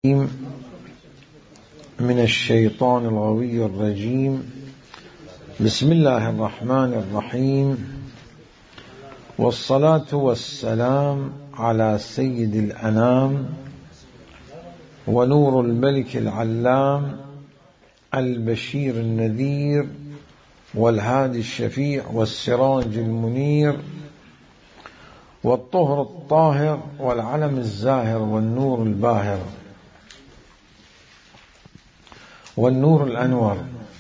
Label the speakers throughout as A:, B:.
A: من الشيطان الغوي الرجيم. بسم الله الرحمن الرحيم، والصلاة والسلام على سيد الأنام ونور الملك العلام البشير النذير والهادي الشفيع والسراج المنير والطهر الطاهر والعلم الزاهر والنور الباهر والنور الأنور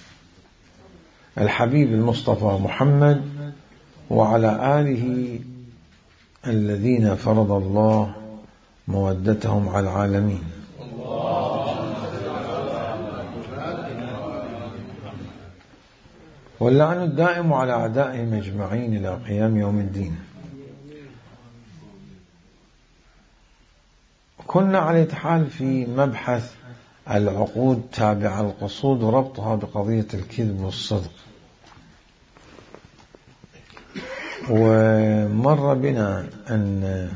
A: الحبيب المصطفى محمد وعلى آله الذين فرض الله مودتهم على العالمين. واللعن الدائم على أعدائهم أجمعين إلى قيام يوم الدين. كنا على حال في مبحث العقود تابع القصود وربطها بقضية الكذب والصدق، ومر بنا أن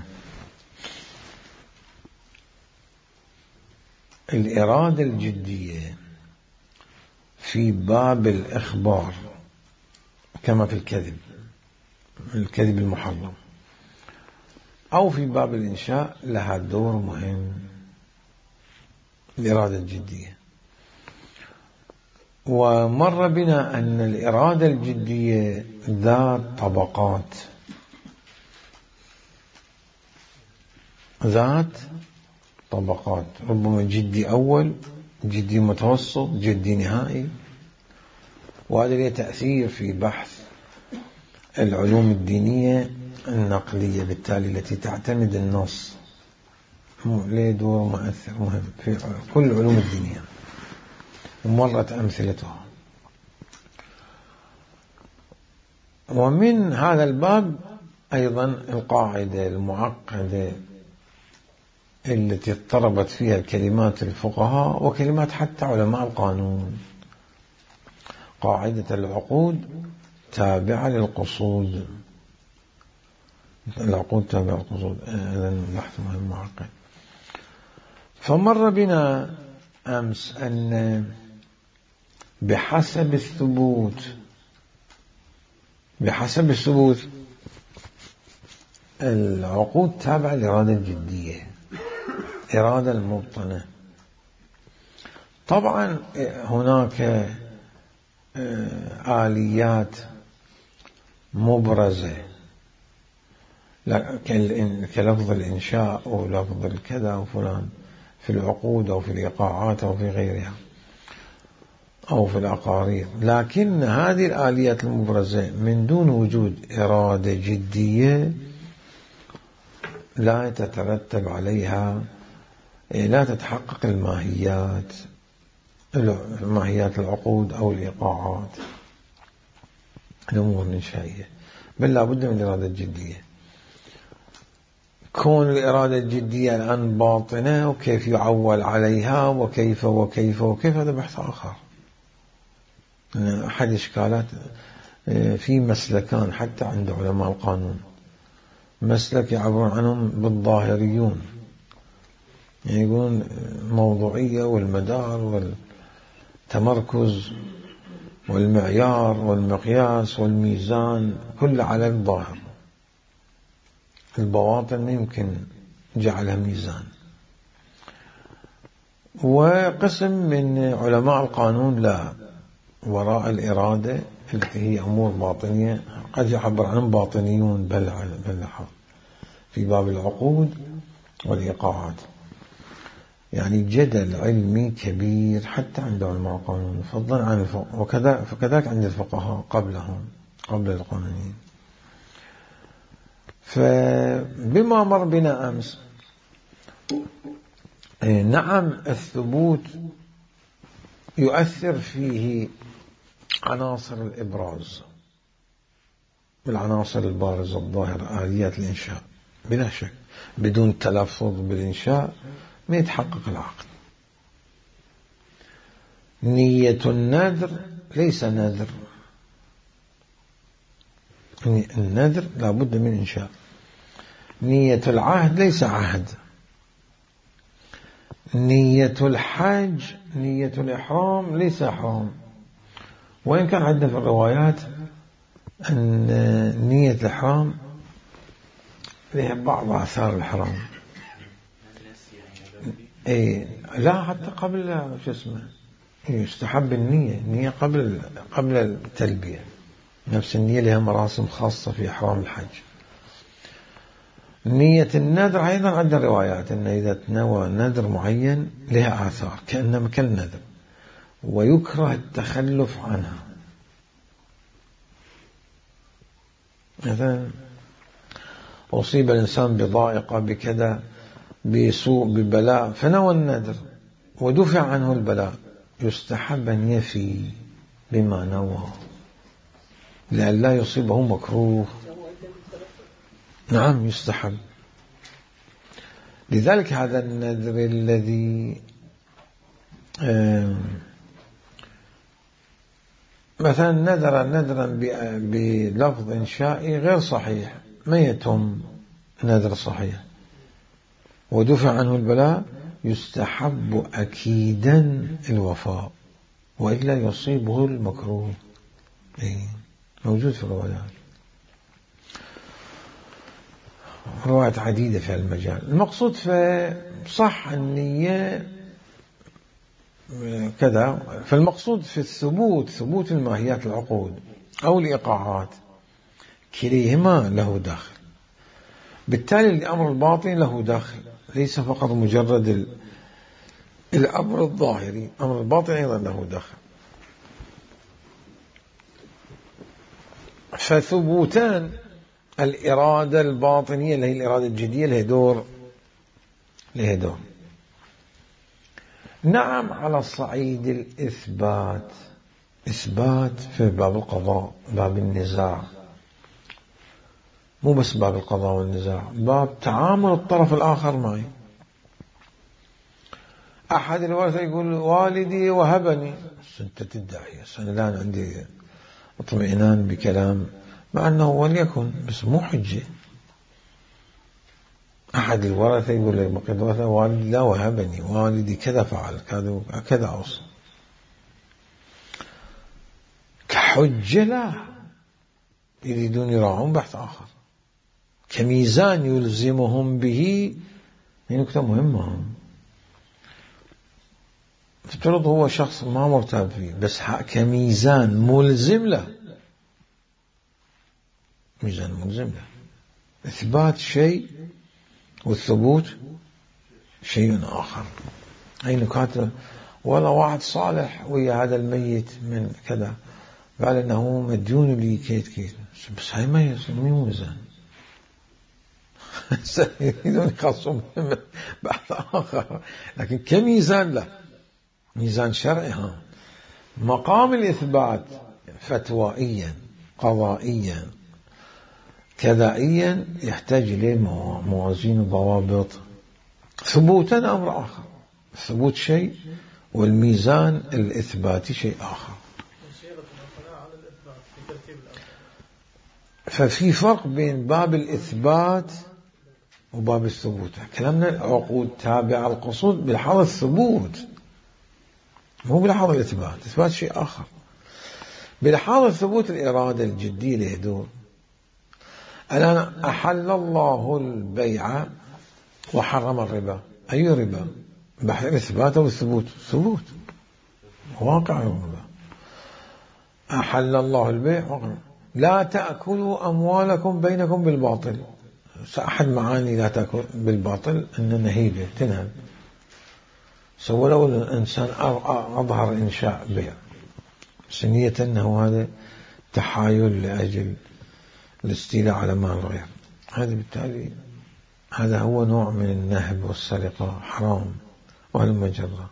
A: الإرادة الجدية في باب الإخبار كما في الكذب المحرم، أو في باب الإنشاء لها دور مهم، الإرادة الجدية. ومر بنا أن الإرادة الجدية ذات طبقات، ربما جدي أول، جدي متوسط، جدي نهائي، وهذا له تأثير في بحث العلوم الدينية النقلية، بالتالي التي تعتمد النص له دور مؤثر مهم في كل العلوم الدينية، ومرت أمثلتها. ومن هذا الباب أيضا القاعدة المعقدة التي اضطربت فيها كلمات الفقهاء وكلمات حتى علماء القانون، قاعدة العقود تابعة للقصود. العقود تابعة للقصود، هذا بحث مهم معقد. فمر بنا أمس أن بحسب الثبوت العقود تابعة للإرادة الجدية، إرادة المبطنة. طبعا هناك آليات مبرزة كلفظ الإنشاء أو لفظ الكذا وفلان في العقود أو في الإيقاعات أو في غيرها أو في الأقارير، لكن هذه الآليات المبرزة من دون وجود إرادة جدية لا تترتب عليها، لا تتحقق الماهيات العقود أو الإيقاعات، الأمور الإنشائية، بل لا بد من الإرادة الجدية. كون الإرادة الجدية الآن باطنة، وكيف يعول عليها وكيف هذا بحث آخر. أحد إشكالات في مسلكان حتى عند علماء القانون، مسلك يعبرون عنهم بالظاهريون، يعني يقولون موضوعية والمدار والتمركز والمعيار والمقياس والميزان كل على الظاهر، البواطن ما يمكن جعلها ميزان. وقسم من علماء القانون لا، وراء الإرادة التي هي أمور باطنية، قد يعبر عنهم باطنيون بل في باب العقود والإيقاعات. يعني جدل علمي كبير حتى عند علماء القانون فضلا عن فكذلك عند الفقهاء قبل القانونيين. فبما مر بنا أمس، نعم الثبوت يؤثر فيه عناصر الإبراز، العناصر البارزة الظاهرة، آليات الإنشاء، بلا شك بدون تلفظ بالإنشاء ما يتحقق العقد. نية النذر ليس نذر، النذر لا بد من إنشاء. نية العهد ليس عهد، نية الحج نية الإحرام ليس إحرام، وإن كان عندنا في الروايات أن نية الإحرام لها بعض آثار الإحرام. لا حتى قبل شو اسمه يستحب النية قبل التلبية، نفس النية لها مراسم خاصة في إحرام الحج. نية النذر أيضا عندنا روايات أن إذا تنوى نذر معين لها آثار كأنما كالنذر، ويكره التخلف عنها. مثلا أصيب الإنسان بضائقة بكذا بسوء ببلاء فنوى النذر ودفع عنه البلاء، يستحب أن يفي بما نوى لئلا يصيبه مكروه. نعم يستحب. لذلك هذا النذر الذي مثلا نذرا بلفظ إنشائي غير صحيح ما يتم نذر صحيح ودفع عنه البلاء، يستحب أكيدا الوفاء وإلا يصيبه المكروه. موجود في الروايات، روايات عديدة في المجال. المقصود في صح النية كذا، فالمقصود في ثبوت الماهيات العقود أو الإيقاعات كليهما له دخل. بالتالي الأمر الباطن له دخل، ليس فقط مجرد الأمر الظاهري، أمر الباطن أيضا له دخل. فثبوتان الإرادة الباطنية اللي هي الإرادة الجدية لها دور. نعم على الصعيد الإثبات، إثبات في باب القضاء، باب النزاع، مو بس باب القضاء والنزاع، باب تعامل الطرف الآخر معي. أحد الورثة يقول والدي وهبني، أنت تدعي أنا الآن عندي اطمئنان بكلام مع أنه وليكن بس مو حجة. أحد الورثة يقول لبقية الورثة والدي لا وهبني، والدي كذا فعل كذا أوصى، كحجة لا، يريدون يراعون بحث آخر، كميزان يلزمهم به. هي نكتة مهمة، افترض هو شخص ما مرتاب فيه بس كميزان ملزم له، ميزان ملزم له. إثبات شيء والثبوت شيء آخر. أي نكات. ولا واحد صالح ويا هذا الميت من كذا قال إنه مديون لي كيت بس هاي ما يسميه ميزان. يريدون يخصون بحث آخر، لكن كميزان له، ميزان شرعي. مقام الإثبات فتوائيا قضائيا كذائيا يحتاج إليه موازين وضوابط. ثبوتا أمر آخر، ثبوت شيء والميزان الإثباتي شيء آخر. ففي فرق بين باب الإثبات وباب الثبوت. كلامنا العقود تابع القصود بلحاظ الثبوت، مو بلحاظ الإثبات. إثبات شيء آخر. بلحاظ الثبوت الإرادة الجدية له دور. الآن أحل الله البيع وحرم الربا، أي ربا؟ بحث الإثبات أو الثبوت؟ ثبوت، واقع الربا. أحل الله البيع لا تأكلوا أموالكم بينكم بالباطل. أحد معاني لا تأكل بالباطل أن نهيبة تنهب. سوى لو الإنسان أظهر إنشاء بيع سنية أنه هذا تحايل لأجل الاستيلاء على مال الغير، هذا بالتالي هذا هو نوع من النهب والسرقة، حرام والمجرة.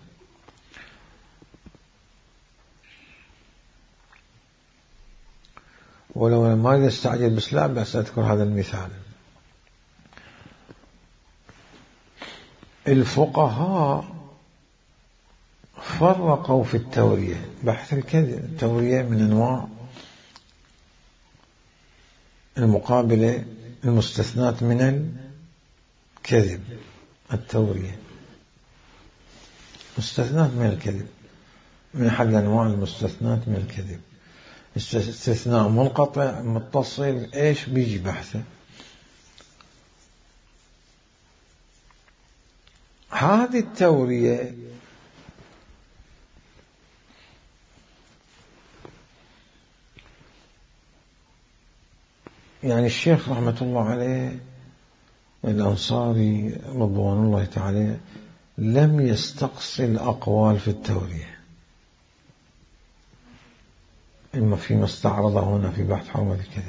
A: ولو ما يستعجل بس لا بس أذكر هذا المثال. الفقهاء فرقوا في التورية، بحث الكذب. التورية من أنواع المقابلة المستثنات من الكذب، التورية. مستثنات من الكذب، من أحد أنواع المستثنات من الكذب. استثناء منقطع متصل إيش بيجي بحثه. هذه التورية يعني الشيخ رحمة الله عليه الأنصاري رضوان الله تعالى لم يستقصي الأقوال في التورية، إما فيما استعرضه هنا في بحث حرمة الكذب،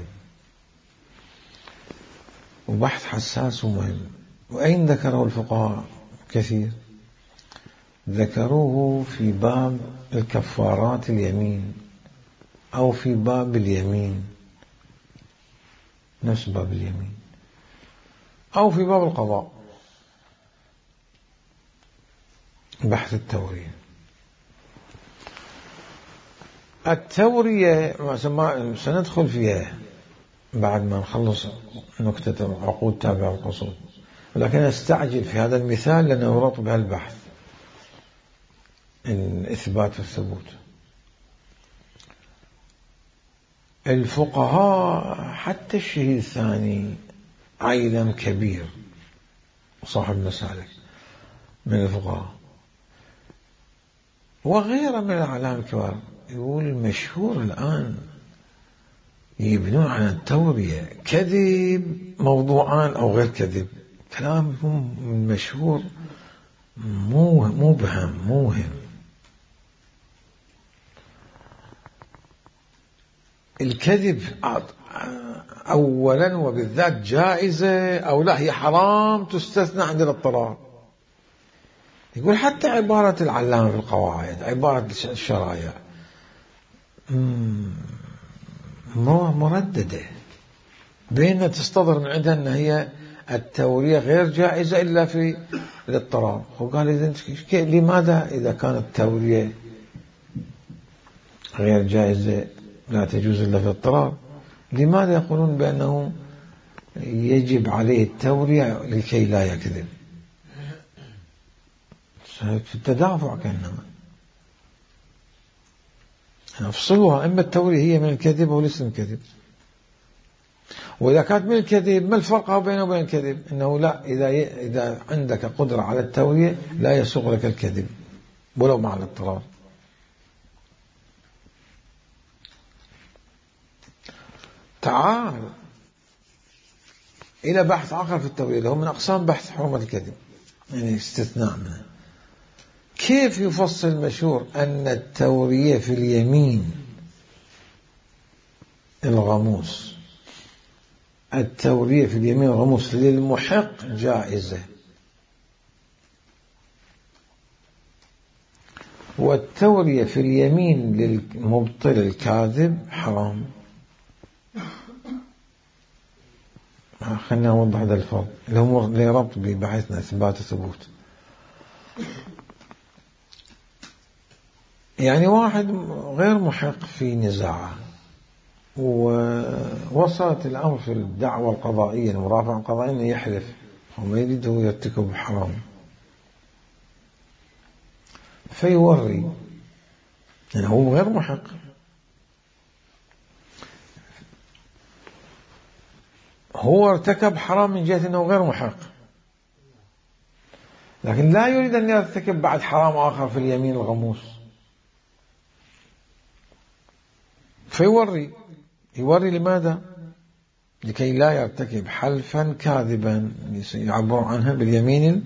A: وبحث حساس ومهم. وأين ذكره الفقهاء كثير؟ ذكروه في باب الكفارات اليمين، أو في باب اليمين، نفس باب اليمين، أو في باب القضاء، بحث التورية. التورية سندخل فيها بعد ما نخلص نكتة العقود تابع القصود، ولكن أستعجل في هذا المثال لأنه يربط بها البحث، الإثبات والثبوت. الفقهاء حتى الشهيد الثاني عالم كبير صاحب مسالك من الفقهاء وغيره من الأعلام الكبار يقول المشهور الآن يبنون على التورية كذب موضوعان أو غير كذب، كلامهم مشهور مبهم موهم. الكذب أولا وبالذات جائزة أو لا، هي حرام تستثنى عند الاضطرار. يقول حتى عبارة العلامة في القواعد، عبارة الشرايع مرددة، بين تصطدر من عندها أن هي التورية غير جائزة إلا في الاضطرار. وقال لماذا إذا كانت التورية غير جائزة لا تجوز إلا في الاضطرار، لماذا يقولون بأنه يجب عليه التورية لكي لا يكذب؟ في التدافع كأنما نفصلها، إما التورية هي من الكذب أو ليس من الكذب. وإذا كانت من الكذب ما الفرق بينه وبين الكذب؟ إنه لا، إذا عندك قدرة على التورية لا يسوق لك الكذب ولو مع الاضطرار. تعال إلى بحث آخر في التورية اللي هو من أقسام بحث حرمة الكذب، يعني استثناء منه. كيف يفصل المشهور أن التورية في اليمين الغموس، التورية في اليمين الغموس للمحق جائزة، والتورية في اليمين للمبطل الكاذب حرام. خلنا نوضح هذا الفرق الأمور لربط ببحثنا إثبات وثبوت. يعني واحد غير محق في نزاعه ووصلت الأمر في الدعوة القضائية المرافعة القضائية أنه يحلف وما يريده يرتكب حرام، فيوري أنه هو غير محق، هو ارتكب حرام من جهة أنه غير محق، لكن لا يريد أن يرتكب بعد حرام آخر في اليمين الغموس، يوري لماذا؟ لكي لا يرتكب حلفا كاذبا يعبر عنها باليمين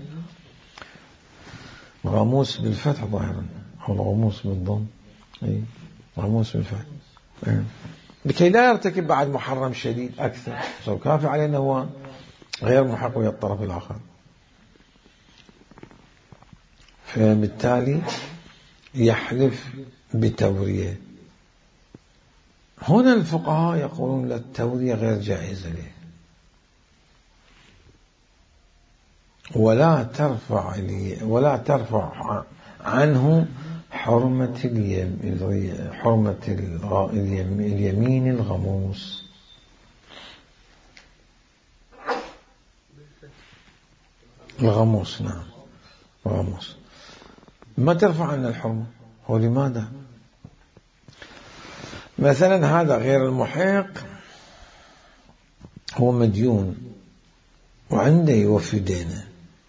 A: الغموس بالفتح ظاهرا أو الغموس بالضم، غموس بالفتح، لكي لا يرتكب بعد محرم شديد أكثر، سو كافي عليه أنه هو غير محق ويا الطرف الآخر. فبالتالي يحلف بتورية. هنا الفقهاء يقولون لا، التورية غير جائزة له، ولا ترفع عنه حرمة اليمين الغموس. الغموس، نعم، الغموس. ما ترفع عنا الحرمة. هو لماذا؟ مثلا هذا غير المحق هو مديون وعنده يوفي دينه،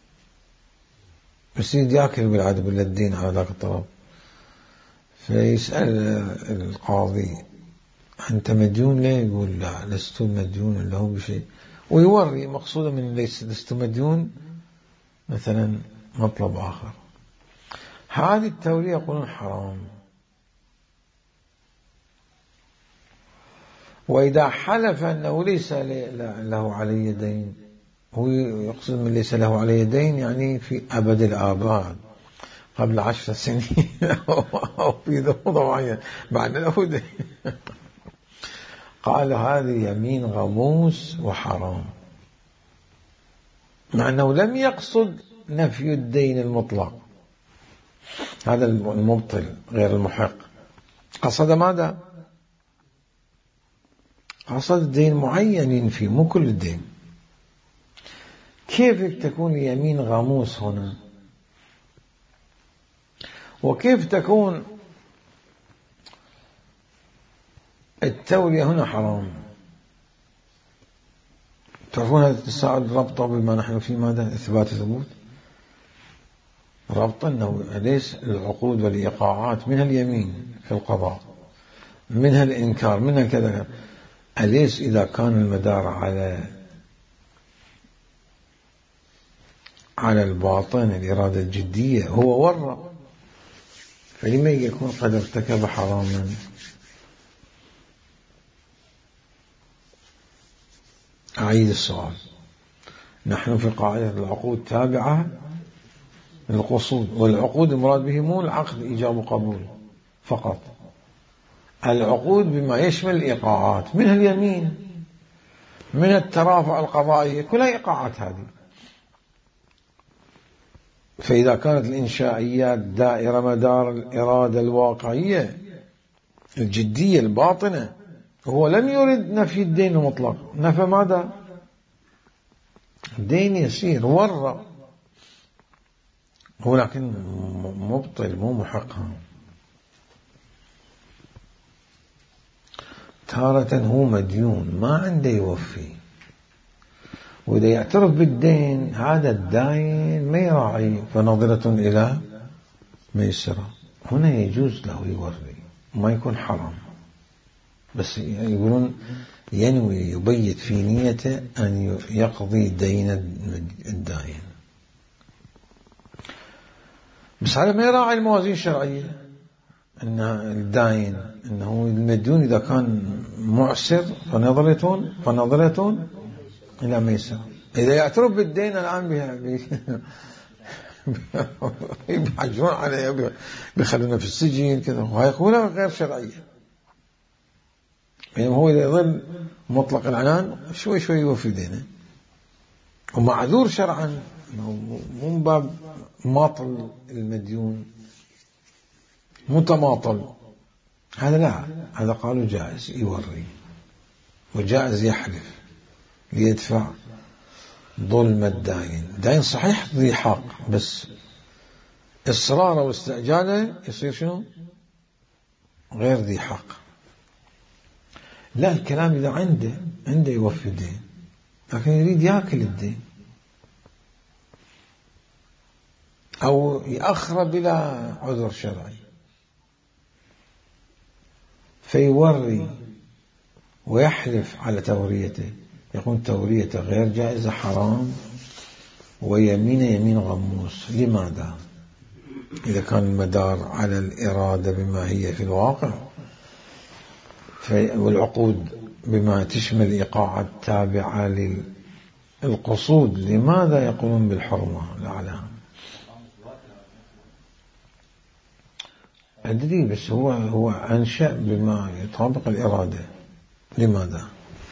A: بس ياكل بالعادة بالدين على ذاك الطلب، فيسأل القاضي أنت مديون ليه؟ يقول لا لست مديون له بشيء، ويوري مقصوده من لست مديون مثلا مطلب آخر. هذه التورية يقولون حرام. وإذا حلف أنه ليس له علي دين، هو يقصد من ليس له علي دين يعني في أبد الآباد قبل 10 سنين أو في ذوضة معين بعد له دين. قال هذه يمين غموس وحرام، مع أنه لم يقصد نفي الدين المطلق، هذا المبطل غير المحق. قصد ماذا؟ قصد دين معين ينفي، مو كل الدين. كيف تكون يمين غموس هنا؟ وكيف تكون التورية هنا حرام؟ تعرفون هذا التساؤل ربطه بما نحن فيه ماذا؟ إثبات ثبوت. ربط أنه ليس العقود والإيقاعات منها اليمين في القضاء، منها الإنكار، منها كذا. أليس إذا كان المدار على الباطن الإرادة الجدية هو ورع، فلما يكون قد ارتكب حراما؟ أعيد السؤال. نحن في قاعدة العقود تابعة للقصود، والعقود المراد به مو العقد إيجاب وقبول فقط، العقود بما يشمل الإيقاعات، منها اليمين، من الترافع القضائية، كلها إيقاعات هذه. فإذا كانت الإنشائيات دائرة مدار الإرادة الواقعية الجدية الباطنة، هو لم يرد نفي الدين المطلق، نفى ماذا؟ الدين يسير ورع، هو لكن مبطل مو محقق. تارة هو مديون ما عنده يوفي، وإذا يعترف بالدين هذا الداين ما يراعي، فنظرة إلى ميسرة، هنا يجوز له يوري ما يكون حرام، بس يقولون ينوي يبيت في نيته أن يقضي دين الداين، بس هذا ما يراعي الموازين الشرعية، أن الداين أنه المديون إذا كان معسر فنظرة إلى ميسر. إذا يعترف بالدين الآن بيحجرون عليه، بيخلونه في السجن كذا، وهي قولة غير شرعية. يعني هو إذا يظل مطلق العنان شوي شوي يوفي دينه، ومعذور شرعا، مو باب ماطل المديون متماطل، هذا لا، هذا قالوا جائز يوري، وجائز يحلف ليدفع ظلم الداين. داين صحيح ذي حق، بس إصراره واستعجاله يصير شنو؟ غير ذي حق. لا، الكلام إذا عنده يوفي الدين، لكن يريد يأكل الدين أو يأخر بلا عذر شرعي، فيوري ويحلف على توريته، يكون توريته غير جائزة حرام، ويمين يمين غموس. لماذا؟ إذا كان المدار على الإرادة بما هي في الواقع، والعقود بما تشمل إيقاعات تابعة للقصود، لماذا يقولون بالحرمة الأعلى؟ أدري، بس هو أنشأ بما يطابق الإرادة. لماذا؟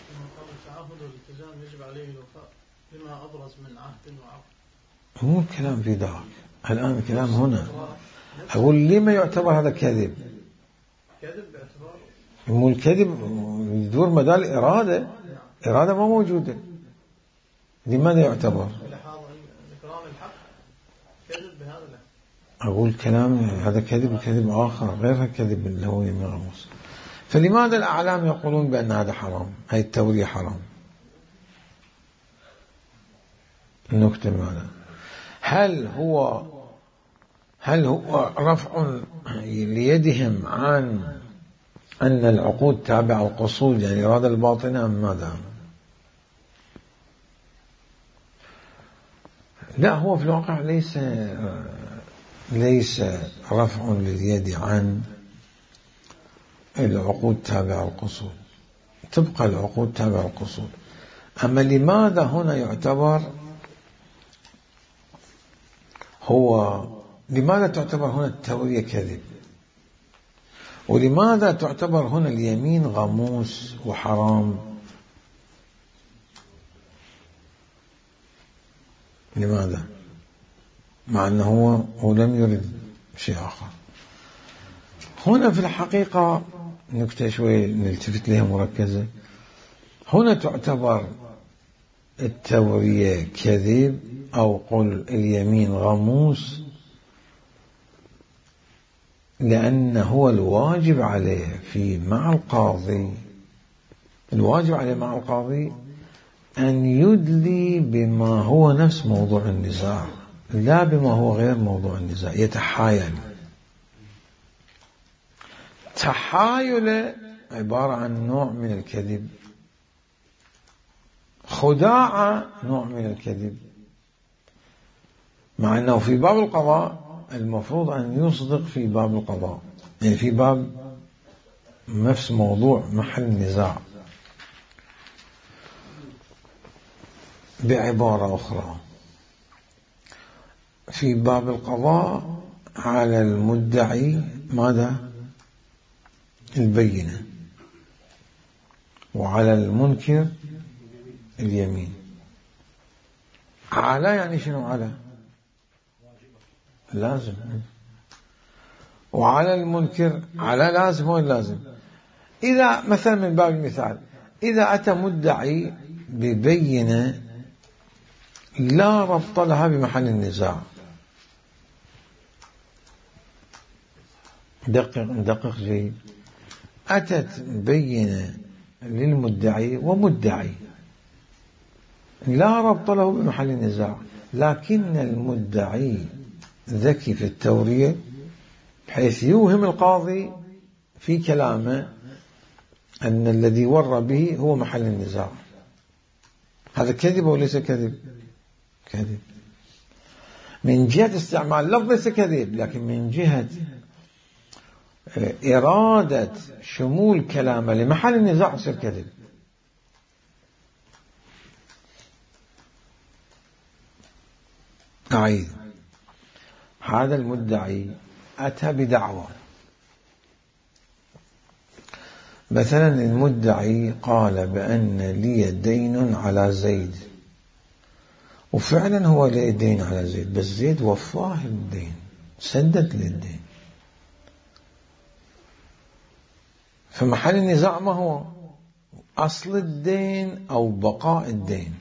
B: لما أبرز من عهد وعقد.
A: مو الكلام في ذاك، الآن الكلام هنا. أقول لما يعتبر هذا كذب؟
B: كذب باعتبار
A: مو الكذب يدور مدى الإرادة، إرادة ما موجودة، لماذا يعتبر؟
B: إكرام الحق كذب بهذا
A: أقول كلام هذا كذب وكذب آخر غير الكذب اللي هو يمين غموس. فلماذا الأعلام يقولون بأن هذا حرام؟ هاي التورية حرام. النكتة ماذا؟ هل هو رفع ليدهم عن أن العقود تابعة القصود يعني إرادة الباطنة أم ماذا؟ لا، هو في الواقع ليس رفع لليد عن العقود تابعة القصود، تبقى العقود تابعة القصود. أما لماذا هنا يعتبر لماذا تعتبر هنا التورية كذب؟ ولماذا تعتبر هنا اليمين غموس وحرام؟ لماذا؟ مع أنه هو لم يرد شيء آخر. هنا في الحقيقة نكتة شوي نلتفت لها مركزة. هنا تعتبر التورية كذب أو قل اليمين غموس لأن هو الواجب عليه مع القاضي أن يدلي بما هو نفس موضوع النزاع لا بما هو غير موضوع النزاع، يتحايل. تحايل عبارة عن نوع من الكذب، خداع نوع من الكذب، مع أنه في باب القضاء المفروض أن يصدق في باب القضاء، يعني في باب نفس موضوع محل النزاع. بعبارة أخرى، في باب القضاء على المدعي ماذا؟ البينة، وعلى المنكر اليمين. على يعني شنو على؟ لازم. وعلى المنكر على لازم وين لازم؟ إذا مثلا من باب المثال إذا أتى مدعي ببينة لا ربط لها بمحل النزاع، دقق جيد، أتت بينة للمدعي ومدعي لا ربط له بمحل النزاع، لكن المدعي ذكي في التورية بحيث يوهم القاضي في كلامه أن الذي ور به هو محل النزاع. هذا كذب وليس كذب؟ كذب. من جهة استعمال لفظ ليس كذب، لكن من جهة إرادة شمول كلامه لمحل النزاع يصير كذب. أعيد، هذا المدعي أتى بدعوة، مثلا المدعي قال بأن لي دين على زيد، وفعلا هو لي دين على زيد، بس زيد وفاه الدين، سدد للدين. فمحل النزاع ما هو؟ أصل الدين أو بقاء الدين؟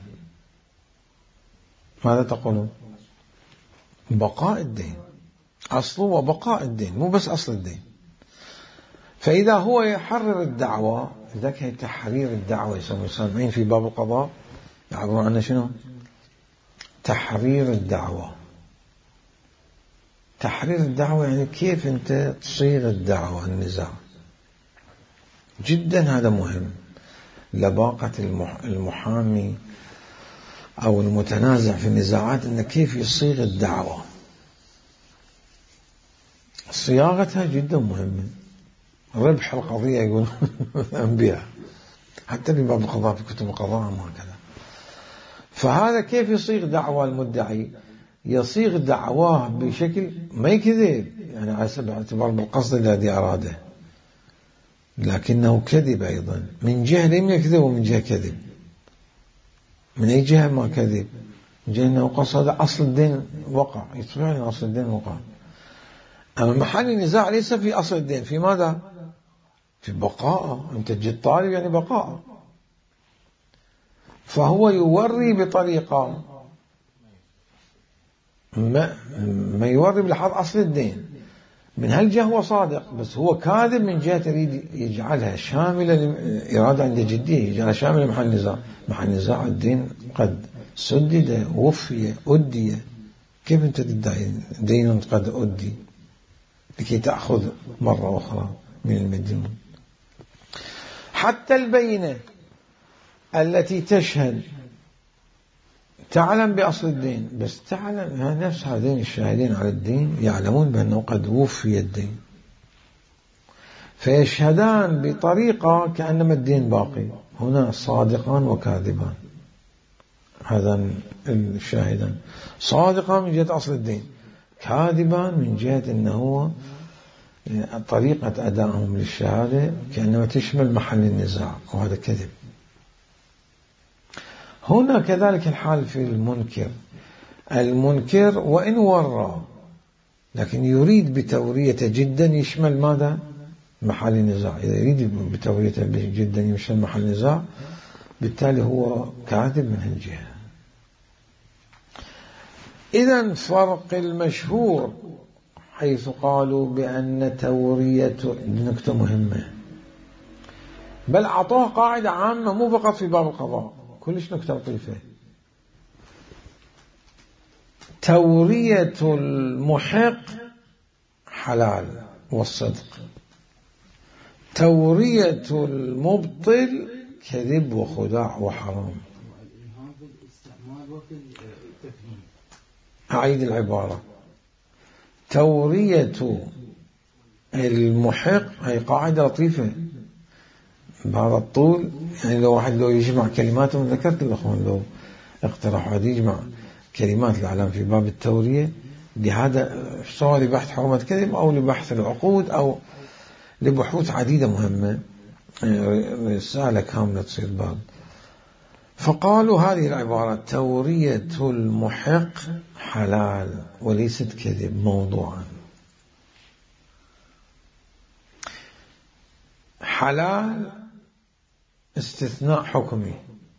A: ماذا تقولون؟ بقاء الدين، أصله وبقاء الدين، مو بس أصل الدين. فإذا هو يحرر الدعوة، ذاك هي تحرير الدعوة، يسمون سامعين في باب القضاء يعبرون عنه شنو؟ تحرير الدعوة. تحرير الدعوة يعني كيف أنت تصيغ الدعوة، النزاع. جدا هذا مهم، لباقة المحامي أو المتنازع في النزاعات أن كيف يصيغ الدعوة، صياغتها جدا مهمة. ربح القضية يقول أنبياء، حتى في باب القضاء في كتب القضاء وهكذا. فهذا كيف يصيغ دعوة المدعي؟ يصيغ دعواه بشكل ما يكذب، يعني على سبيل الاعتبار بالقصد الذي أراده، لكنه كذب أيضا، من جهة لم يكذب ومن جهة كذب. من أي جهة ما كذب؟ من جهة أنه قصد أصل الدين وقع، يطلع أصل الدين وقع. أما محل النزاع ليس في أصل الدين، في ماذا؟ في بقاء. أنت جد طالب يعني بقاء. فهو يوري بطريقة ما يوري بلحظ أصل الدين. من هالجهة هو صادق، بس هو كاذب من جهة يريد يجعلها شاملة، إرادة عنده جدية يجعلها شاملة محل نزاع. محل نزاع الدين قد سدد وفي أدي. كيف أنت تدعي دين قد أدي لكي تأخذ مرة أخرى من المديون؟ حتى البينة التي تشهد تعلم بأصل الدين، بس تعلم نفس هذين الشاهدين على الدين يعلمون بأنه قد وفي الدين، فيشهدان بطريقة كأنما الدين باقي. هنا صادقان وكاذبان. هذا الشاهدان صادقان من جهة أصل الدين، كاذبان من جهة أنه طريقة أدائهم للشهادة كأنما تشمل محل النزاع، وهذا كذب. هنا كذلك الحال في المنكر. المنكر وإن ورى لكن يريد بتوريته جدا يشمل ماذا؟ محل النزاع. إذا يريد بتوريته جدا يشمل محل النزاع، بالتالي هو كاذب من هالجهة. إذن فرق المشهور حيث قالوا بأن تورية، نكتة مهمة، بل أعطوها قاعدة عامة مو فقط في باب القضاء، كلش نكتة لطيفة. تورية المحق حلال والصدق، تورية المبطل كذب وخداع وحرام. أعيد العبارة: تورية المحق، هي قاعدة لطيفة بهذا الطول. يعني لو واحد لو يجمع كلمات، ذكرت الأخوان لو اقترحوا هذا يجمع كلمات الإعلام في باب التورية لهذا، سواء لبحث حرمة كذب أو لبحث العقود أو لبحوث عديدة مهمة، رسالة كاملة تصير باب. فقالوا هذه العبارة: تورية المحق حلال وليست كذب موضوعا. حلال استثناء حكمي،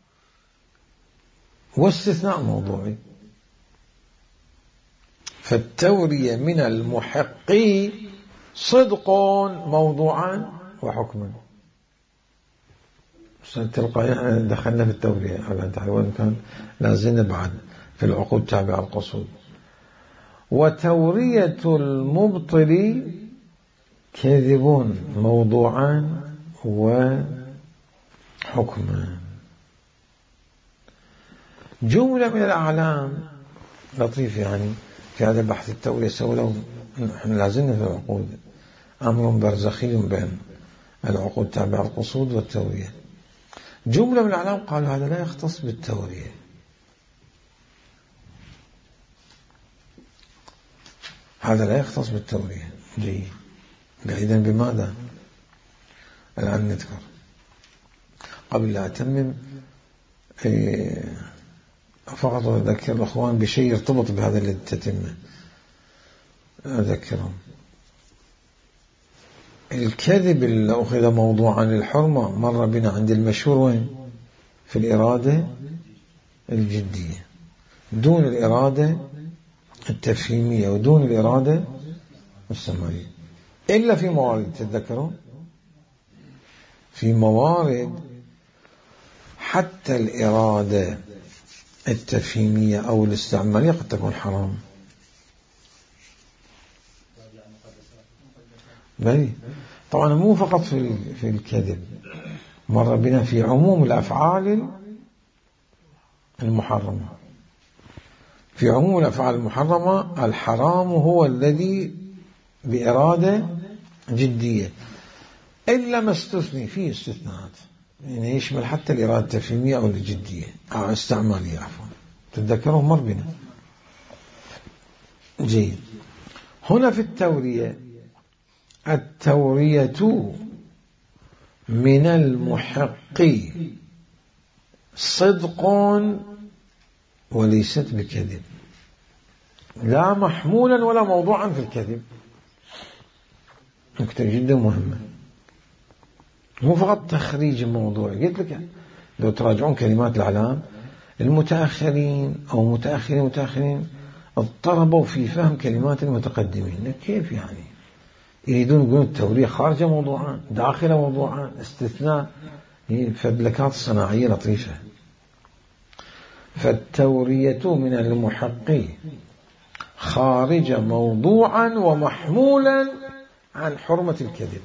A: واستثناء موضوعي. فالتورية من المحق صدق موضوعا وحكما. تلقى دخلنا في التورية على وين كان لازلنا بعد في العقود تابعة القصود. وتورية المبطل كذب موضوعا وحكما. جملة من الأعلام لطيفة يعني في هذا البحث التورية سولوا. نحن لازلنا في العقود، أمر برزخي بين العقود تابعة القصود والتورية. جملة من الأعلام قالوا هذا لا يختص بالتورية، هذا لا يختص بالتورية. جيد، إذن بماذا؟ الآن نذكر. قبل لا أتمم فقط أذكر الأخوان بشيء يرتبط بهذا اللي تتمه. أذكرهم الكذب اللي أخذ موضوعا للحرمة مر بنا عند المشهور وين؟ في الإرادة الجدية، دون الإرادة التفهيمية ودون الإرادة السمعية، إلا في موارد. تتذكرون في موارد حتى الإرادة التفهيمية أو الاستعمالية قد تكون حرام. بلي طبعا مو فقط في الكذب، مر بنا في عموم الأفعال المحرمة. في عموم الأفعال المحرمة الحرام هو الذي بإرادة جدية، إلا ما استثني فيه استثناءات، يعني يشمل حتى الإرادة التفهيمية أو الجدية أو استعمالية عفوا. تتذكرون مر بنا. جيد. هنا في التورية، التورية من المحق صدق وليست بكذب، لا محمولا ولا موضوعا في الكذب. نكتة جدا مهمة، مو فقط تخريج الموضوع. قلت لك لو تراجعون كلمات الإعلام، المتأخرين أو متأخرين اضطربوا في فهم كلمات المتقدمين. كيف يعني؟ يريدون يقولون التورية خارج موضوعان داخل موضوعان، استثناء، فدلكات صناعية لطيفة. فالتورية من المحق خارج موضوعا ومحمولا عن حرمة الكذب.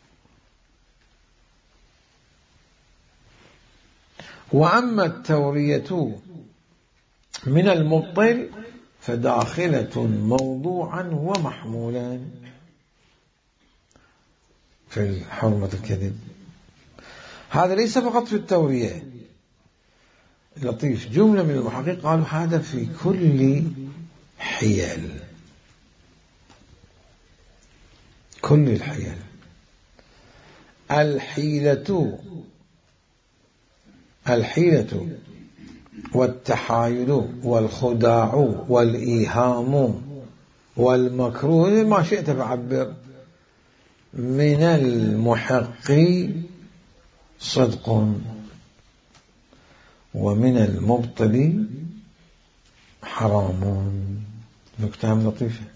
A: وأما التورية من المبطل فداخلة موضوعا ومحمولا في حرمة الكذب. هذا ليس فقط في التورية، لطيف. جملة من المحقق قالوا هذا في كل حيل، كل الحيل. الحيلة والتحايل والخداع والإيهام والمكروه، ما شئت فعبر، من المحق صدق، ومن المبطل حرام. نكتة لطيفة،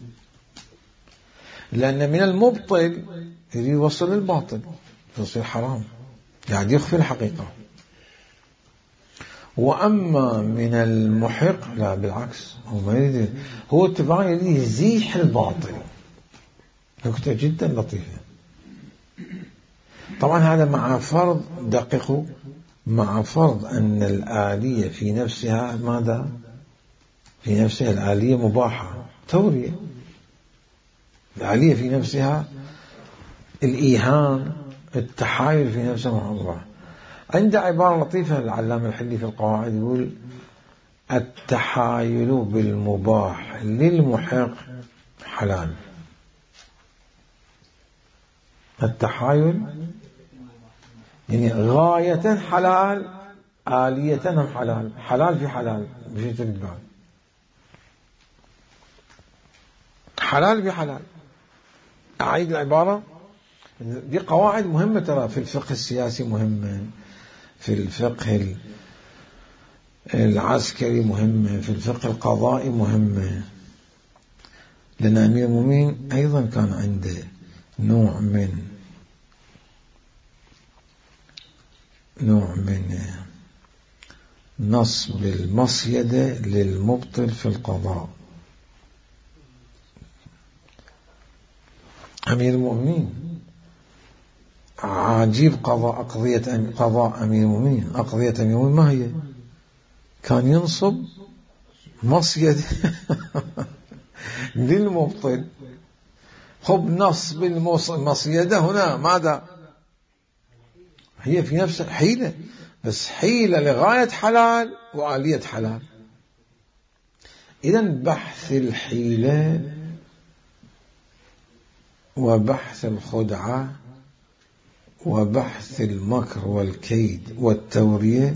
A: لأن من المبطل يوصل الباطل يصير حرام، يعني يخفي الحقيقة. وأما من المحق لا، بالعكس، هو اتباعا يزيح الباطل. نكتة جدا لطيفة. طبعا هذا مع فرض، دققوا، مع فرض أن الآلية في نفسها ماذا؟ في نفسها الآلية مباحة، تورية. الآلية في نفسها الإيهام، التحايل في نفسها مباح. عند عبارة لطيفة العلامة الحلي في القواعد يقول: التحايل بالمباح للمحق حلال. التحايل يعني غاية حلال، آلية هم حلال، حلال في حلال، بشيء تريد، حلال في حلال. أعيد العبارة، دي قواعد مهمة ترى، في الفقه السياسي مهمة، في الفقه العسكري مهمة، في الفقه القضائي مهمة. لأن أمير المؤمنين أيضا كان عنده نوع من نصب المصيدة للمبطل في القضاء. أمير المؤمنين عجيب، قضاء أمير المؤمنين، أقضية أمير المؤمنين ما هي؟ كان ينصب مصيدة للمبطل. خب نصب المصيدة هنا ماذا؟ هي في نفسها حيلة، بس حيلة لغاية حلال وآلية حلال. إذن بحث الحيلة وبحث الخدعة وبحث المكر والكيد والتورية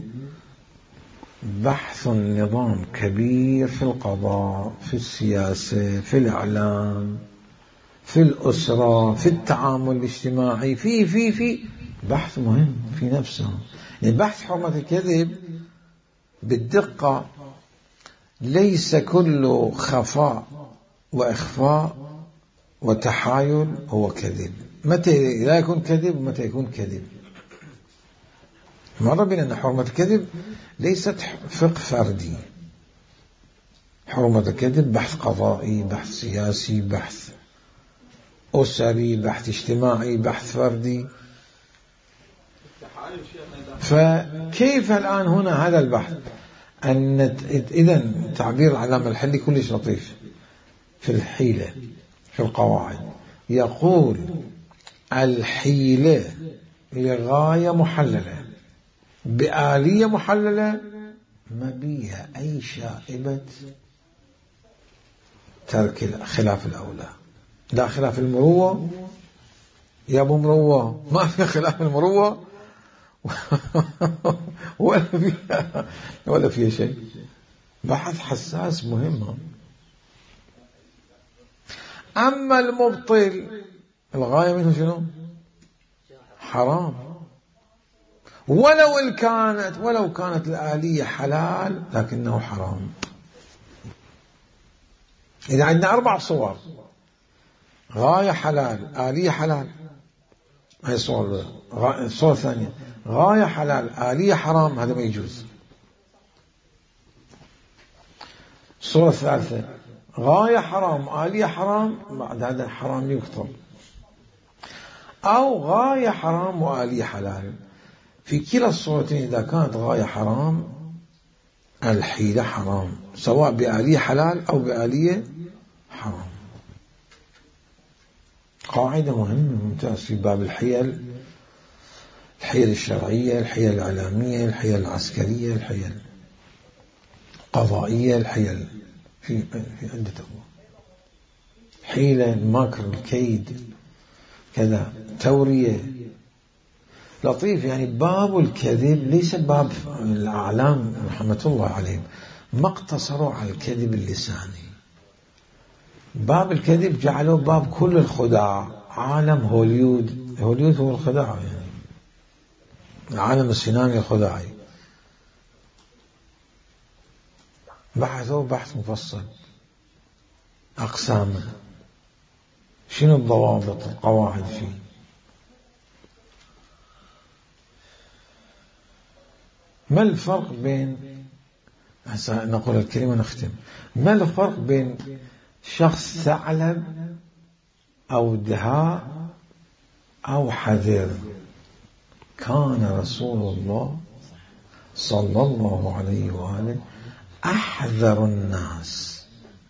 A: بحث نظام كبير في القضاء، في السياسة، في الإعلام، في الأسرة، في التعامل الاجتماعي، في بحث مهم في نفسه. يعني بحث حرمة الكذب بالدقة ليس كل خفاء وإخفاء وتحايل هو كذب. متى لا يكون كذب ومتى يكون كذب؟ مر بنا أن حرمة الكذب ليست فقه فردي. حرمة الكذب بحث قضائي، بحث سياسي، بحث أسري، بحث اجتماعي، بحث فردي. فكيف الآن هنا هذا البحث؟ إذن تعبير العلامة الحلي كلش لطيف في الحيلة في القواعد، يقول: الحيلة لغاية محللة بآلية محللة ما بيها أي شائبة ترك خلاف الأولى. لا خلاف المروة يا أبو مروة، ما في خلاف المروة ولا فيها شيء. بحث حساس مهم. أما المبطل الغاية منه شنو؟ حرام، ولو كانت الآلية حلال لكنه حرام. إذا عندنا 4 صور: غاية حلال، آلية حلال، هاي الصورة. الصورة الثانية: غاية حلال، آلية حرام، هذا ما يجوز. الصورة الثالثة: غاية حرام، آلية حرام، بعد هذا الحرام يكتب. أو غاية حرام وآلية حلال. في كلا الصورتين إذا كانت غاية حرام الحيلة حرام، سواء بآلية حلال أو بآلية حرام. قاعدة مهمة ممتازة في باب الحيل: الحيل الشرعية، الحيل الإعلامية، الحيل العسكرية، الحيل القضائية، الحيل في عدة أبواب: حيلة، المكر، الكيد، كذا، تورية. لطيف يعني باب الكذب ليس باب الأعلام رحمة الله عليهم، ما اقتصروا على الكذب اللساني. باب الكذب جعلوا باب كل الخداع. عالم هوليود هو الخداع، يعني العالم السينمائي الخداعي. بحثوا بحث مفصل، أقسامه، شنو الضوابط، القواعد فيه. ما الفرق بين، هسه نقول الكلمة نختم، ما الفرق بين شخص ثعلب أو دهاء أو حذر؟ كان رسول الله صلى الله عليه وآله أحذر الناس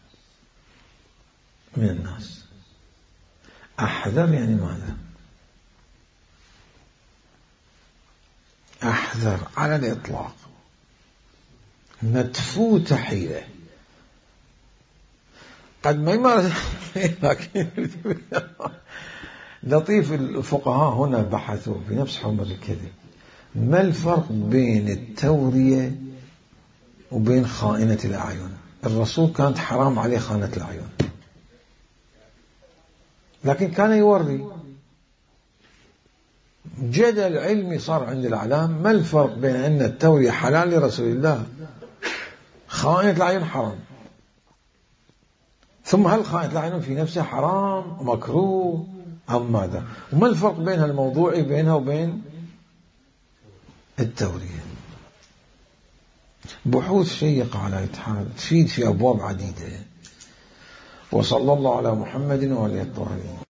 A: من الناس. أحذر يعني ماذا؟ أحذر على الإطلاق، مدفوت حيلة، قد ما يمارس لكن لطيف. الفقهاء هنا بحثوا في نفس حرمة الكذب: ما الفرق بين التورية وبين خائنة الأعين؟ الرسول كانت حرام عليه خائنة الأعين، لكن كان يوري. جدل علمي صار عند الأعلام: ما الفرق بين أن التورية حلال لرسول الله، خائنة الأعين حرام، ثم هل خائنة الأعين في نفسها حرام ومكروه أم ماذا؟ وما الفرق بين الموضوعي بينها وبين التورية؟ بحوث شيقة على إتحاد تفيد في أبواب عديدة. وصلى الله على محمد وعلى آله الطاهرين.